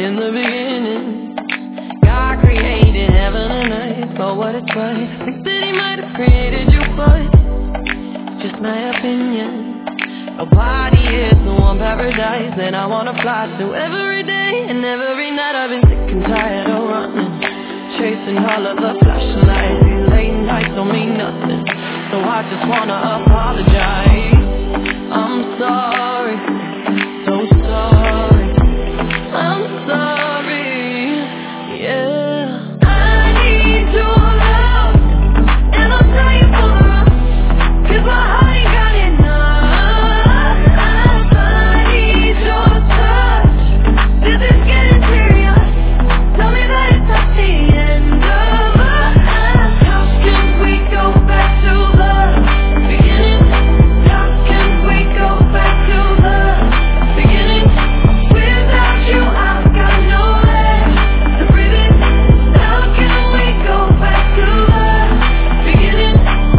In the beginning, God created heaven and earth for what it's worth. I think that He might have created you, but just my opinion. Nobody is the one paradise that I wanna fly to every day and every night. I've been sick and tired of running, chasing all of the flashing lights. These late nights don't mean nothing, so I just wanna apologize. I'm sorry, so sorry. I'm sorry, yeah. I need your love, and I'll tell you for the rest, 'cause my heart ain't got enough. I need your touch. This is getting serious. Tell me that it's not the end of us. How can we go back to the beginning? How can we go back to the beginning? Without you, I've got nowhere to breathe in. How can we go back to the beginning?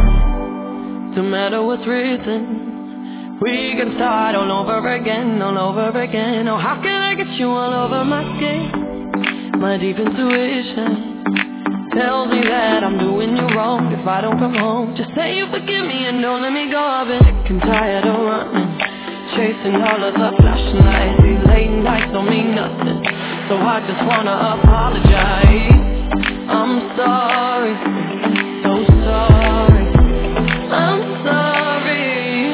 No matter what's written, we can start all over again, all over again. Oh, how can I get you all over my skin? My deep intuition tells me that I'm doing you wrong if I don't come home. Just say you forgive me and don't let me go. I've been sick and tired of running, chasing all of the flashing lights. These late nights don't mean nothing, so I just wanna apologize. I'm sorry, so sorry. I'm sorry,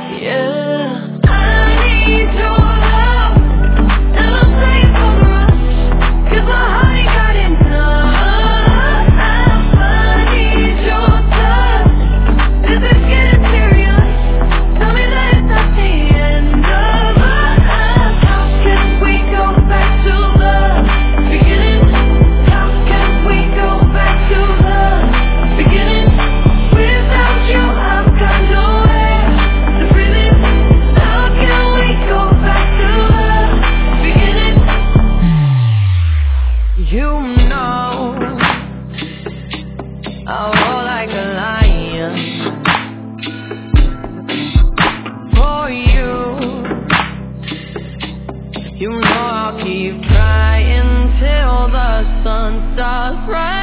yeah. I need your love, and I'll say it for the rest, 'cause my heart ain't got enough. I need your touch. This is getting serious. Tell me that it's not the end of us. How can we go back to the beginning? How can we go back to the beginning? Without you, I've got nowhere to breathe in. How can we go back to the beginning? You know I'll roll like a lion for you. You know I'll keep trying till the sun starts rising.